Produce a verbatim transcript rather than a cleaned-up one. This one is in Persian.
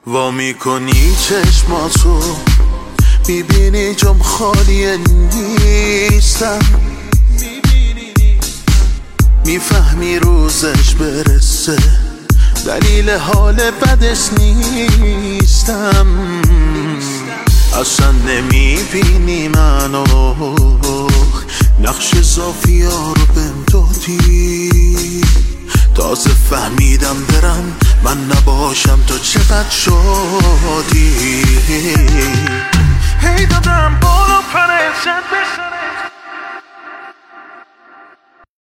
وا میکنی چشماتو میبینی جام خالی نیستم، میفهمی روزش برسه دلیل حال بدش نیستم. اصلا نمیبینی منو، نقش زافیا رو بهم دادی، تازه فهمیدم برم من نباشم تو چقدر شادی. هی دادم بالا پرشت بشن